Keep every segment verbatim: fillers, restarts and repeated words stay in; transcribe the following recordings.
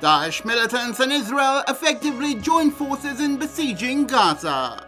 Daesh militants and Israel effectively join forces in besieging Gaza.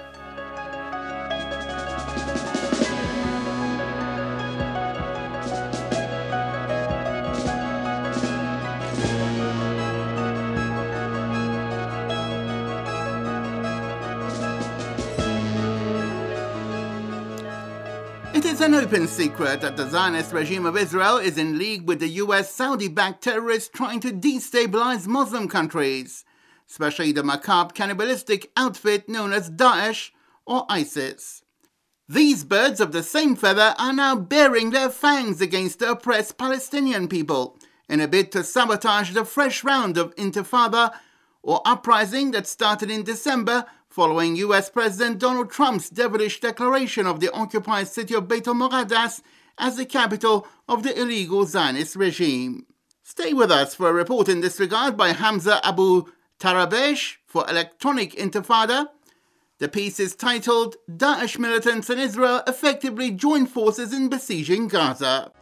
It is an open secret that the Zionist regime of Israel is in league with the U S Saudi-backed terrorists trying to destabilize Muslim countries, especially the macabre cannibalistic outfit known as Daesh or ISIS. These birds of the same feather are now baring their fangs against the oppressed Palestinian people in a bid to sabotage the fresh round of intifada or uprising that started in December following U S President Donald Trump's devilish declaration of the occupied city of Beit al-Muqaddas as the capital of the illegal Zionist regime. Stay with us for a report in this regard by Hamza Abu Tarabesh for Electronic Intifada. The piece is titled, Daesh militants and Israel effectively join forces in besieging Gaza.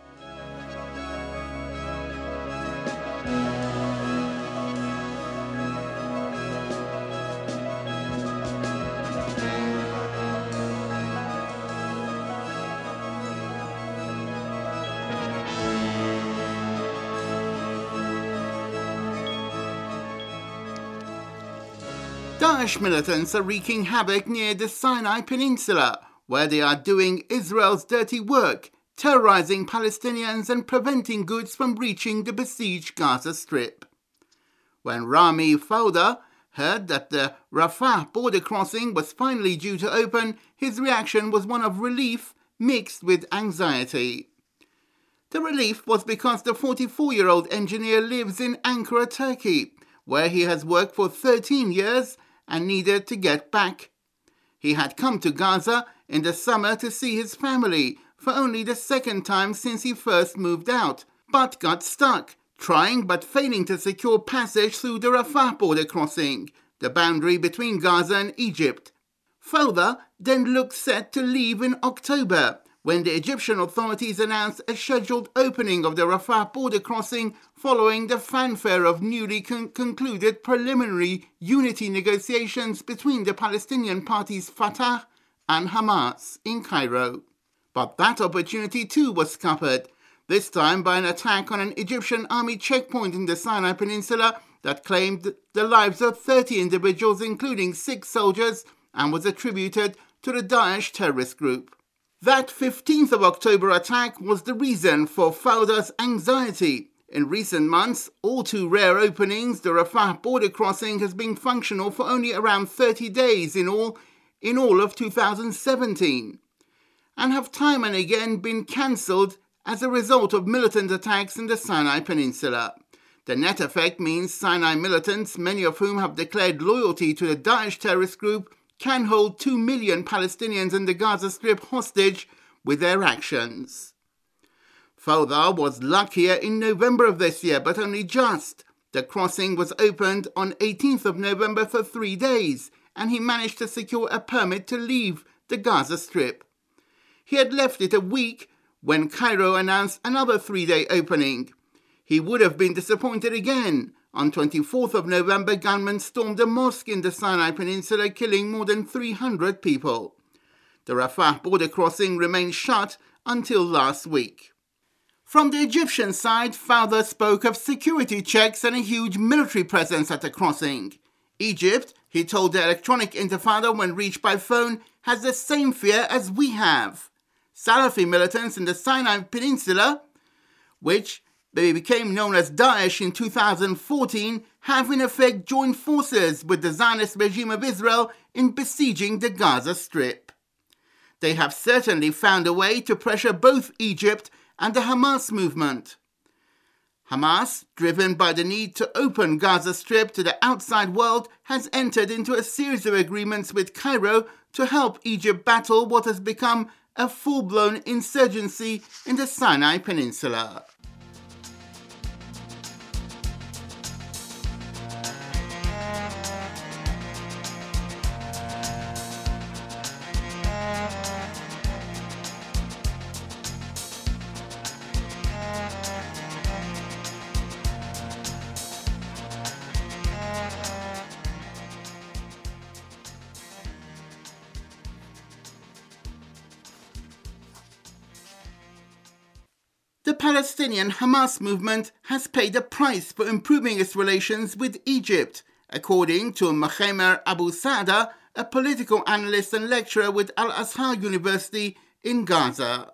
Daesh militants are wreaking havoc near the Sinai Peninsula, where they are doing Israel's dirty work, terrorizing Palestinians and preventing goods from reaching the besieged Gaza Strip. When Rami Fauda heard that the Rafah border crossing was finally due to open, his reaction was one of relief mixed with anxiety. The relief was because the forty-four-year-old engineer lives in Ankara, Turkey, where he has worked for thirteen years and needed to get back. He had come to Gaza in the summer to see his family for only the second time since he first moved out, but got stuck, trying but failing to secure passage through the Rafah border crossing, the boundary between Gaza and Egypt. Fauda then looked set to leave in October, when the Egyptian authorities announced a scheduled opening of the Rafah border crossing following the fanfare of newly con- concluded preliminary unity negotiations between the Palestinian parties Fatah and Hamas in Cairo. But that opportunity too was scuppered, this time by an attack on an Egyptian army checkpoint in the Sinai Peninsula that claimed the lives of thirty individuals, including six soldiers, and was attributed to the Daesh terrorist group. That fifteenth of October attack was the reason for Fauda's anxiety. In recent months, all too rare openings, the Rafah border crossing has been functional for only around thirty days in all, in all of two thousand seventeen, and have time and again been cancelled as a result of militant attacks in the Sinai Peninsula. The net effect means Sinai militants, many of whom have declared loyalty to the Daesh terrorist group, can hold two million Palestinians in the Gaza Strip hostage with their actions. Fauda was luckier in November of this year, but only just. The crossing was opened on eighteenth of November for three days, and he managed to secure a permit to leave the Gaza Strip. He had left it a week when Cairo announced another three-day opening. He would have been disappointed again. On twenty-fourth of November, gunmen stormed a mosque in the Sinai Peninsula, killing more than three hundred people. The Rafah border crossing remained shut until last week. From the Egyptian side, Fauda spoke of security checks and a huge military presence at the crossing. Egypt, he told the Electronic Intifada when reached by phone, has the same fear as we have. Salafi militants in the Sinai Peninsula, which they became known as Daesh in two thousand fourteen, have in effect joined forces with the Zionist regime of Israel in besieging the Gaza Strip. They have certainly found a way to pressure both Egypt and the Hamas movement. Hamas, driven by the need to open Gaza Strip to the outside world, has entered into a series of agreements with Cairo to help Egypt battle what has become a full-blown insurgency in the Sinai Peninsula. Palestinian Hamas movement has paid a price for improving its relations with Egypt, according to Mohamed Abu Saada, a political analyst and lecturer with Al-Azhar University in Gaza.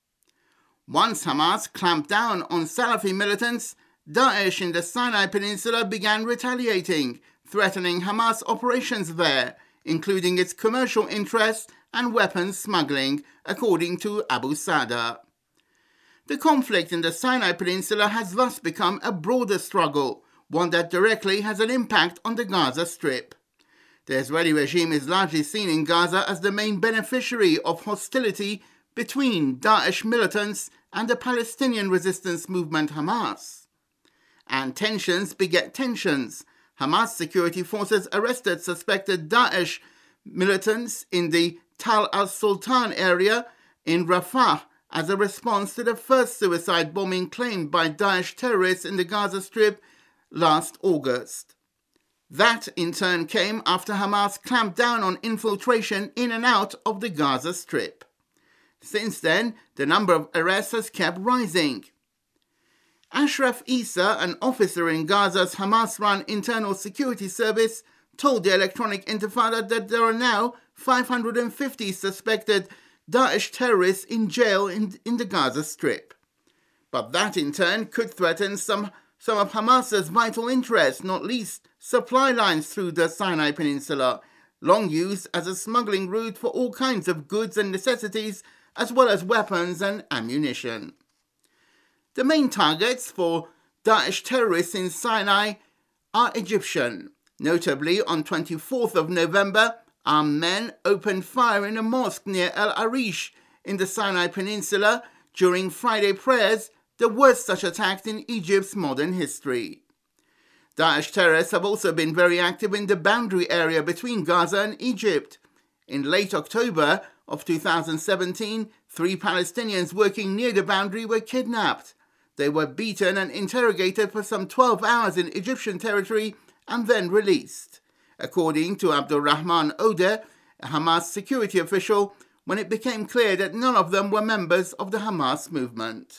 Once Hamas clamped down on Salafi militants, Daesh in the Sinai Peninsula began retaliating, threatening Hamas operations there, including its commercial interests and weapons smuggling, according to Abu Saada. The conflict in the Sinai Peninsula has thus become a broader struggle, one that directly has an impact on the Gaza Strip. The Israeli regime is largely seen in Gaza as the main beneficiary of hostility between Daesh militants and the Palestinian resistance movement Hamas. And tensions beget tensions. Hamas security forces arrested suspected Daesh militants in the Tal al-Sultan area in Rafah as a response to the first suicide bombing claimed by Daesh terrorists in the Gaza Strip last August. That, in turn, came after Hamas clamped down on infiltration in and out of the Gaza Strip. Since then, the number of arrests has kept rising. Ashraf Issa, an officer in Gaza's Hamas-run internal security service, told the Electronic Intifada that there are now five hundred fifty suspected Daesh terrorists in jail in, in the Gaza Strip. But that, in turn, could threaten some, some of Hamas's vital interests, not least supply lines through the Sinai Peninsula, long used as a smuggling route for all kinds of goods and necessities, as well as weapons and ammunition. The main targets for Daesh terrorists in Sinai are Egyptian. Notably, on twenty-fourth of November, armed men opened fire in a mosque near El Arish in the Sinai Peninsula during Friday prayers, the worst such attack in Egypt's modern history. Daesh terrorists have also been very active in the boundary area between Gaza and Egypt. In late October of two thousand seventeen, three Palestinians working near the boundary were kidnapped. They were beaten and interrogated for some twelve hours in Egyptian territory and then released, according to Abdulrahman Odeh, a Hamas security official, when it became clear that none of them were members of the Hamas movement.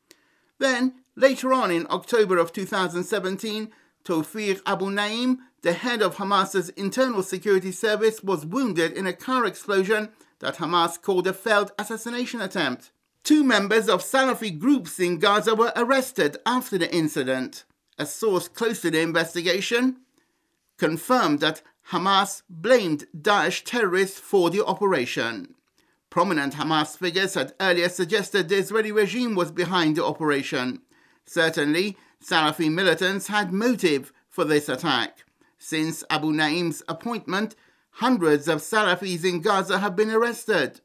Then, later on in October of two thousand seventeen, Tawfiq Abu Naim, the head of Hamas's internal security service, was wounded in a car explosion that Hamas called a failed assassination attempt. Two members of Salafi groups in Gaza were arrested after the incident. A source close to the investigation confirmed that Hamas blamed Daesh terrorists for the operation. Prominent Hamas figures had earlier suggested the Israeli regime was behind the operation. Certainly, Salafi militants had motive for this attack. Since Abu Naim's appointment, hundreds of Salafis in Gaza have been arrested.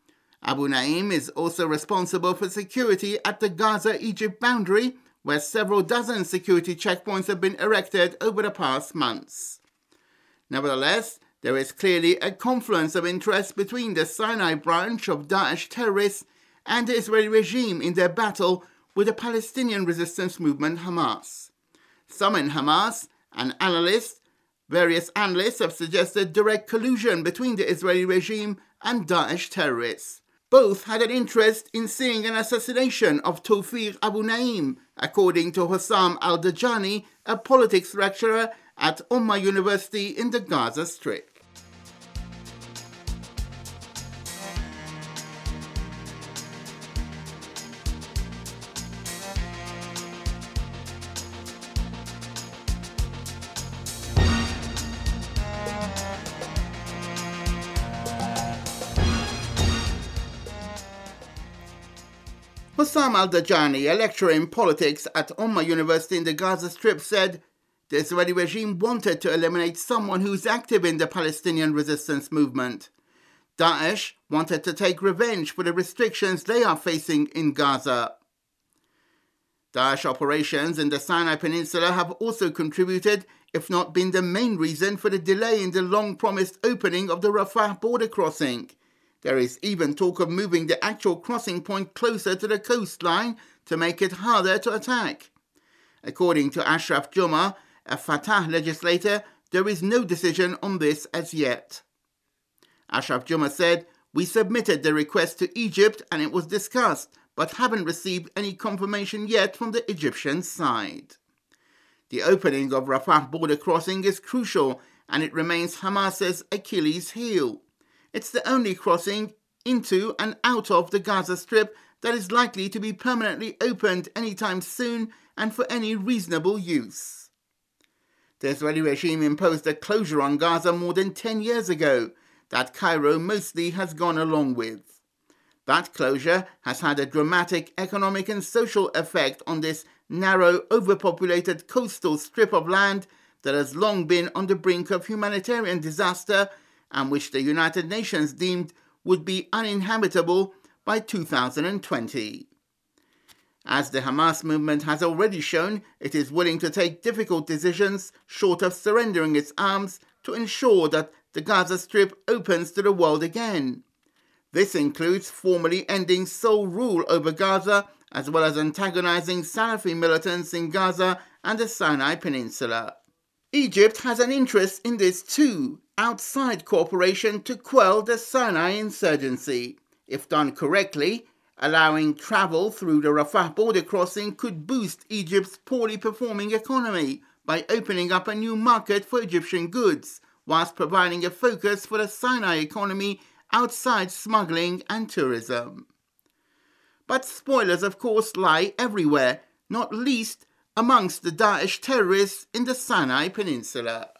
Abu Naim is also responsible for security at the Gaza-Egypt boundary, where several dozen security checkpoints have been erected over the past months. Nevertheless, there is clearly a confluence of interest between the Sinai branch of Daesh terrorists and the Israeli regime in their battle with the Palestinian resistance movement Hamas. Some in Hamas and analysts, various analysts have suggested direct collusion between the Israeli regime and Daesh terrorists. Both had an interest in seeing an assassination of Tawfiq Abu Naim, according to Hossam Al-Dajani, a politics lecturer at Ummah University in the Gaza Strip. Hossam Al-Dajani, a lecturer in politics at Ummah University in the Gaza Strip, said the Israeli regime wanted to eliminate someone who is active in the Palestinian resistance movement. Daesh wanted to take revenge for the restrictions they are facing in Gaza. Daesh operations in the Sinai Peninsula have also contributed, if not been the main reason, for the delay in the long-promised opening of the Rafah border crossing. There is even talk of moving the actual crossing point closer to the coastline to make it harder to attack. According to Ashraf Juma, a Fatah legislator, there is no decision on this as yet. Ashraf Juma said, "We submitted the request to Egypt and it was discussed, but haven't received any confirmation yet from the Egyptian side. The opening of Rafah border crossing is crucial, and it remains Hamas's Achilles heel. It's the only crossing into and out of the Gaza Strip that is likely to be permanently opened anytime soon and for any reasonable use. The Israeli regime imposed a closure on Gaza more than ten years ago that Cairo mostly has gone along with. That closure has had a dramatic economic and social effect on this narrow, overpopulated coastal strip of land that has long been on the brink of humanitarian disaster and which the United Nations deemed would be uninhabitable by two thousand twenty. As the Hamas movement has already shown, it is willing to take difficult decisions short of surrendering its arms to ensure that the Gaza Strip opens to the world again. This includes formally ending sole rule over Gaza, as well as antagonizing Salafi militants in Gaza and the Sinai Peninsula. Egypt has an interest in this too, outside cooperation to quell the Sinai insurgency. If done correctly, allowing travel through the Rafah border crossing could boost Egypt's poorly performing economy by opening up a new market for Egyptian goods, whilst providing a focus for the Sinai economy outside smuggling and tourism. But spoilers, of course, lie everywhere, not least amongst the Daesh terrorists in the Sinai Peninsula.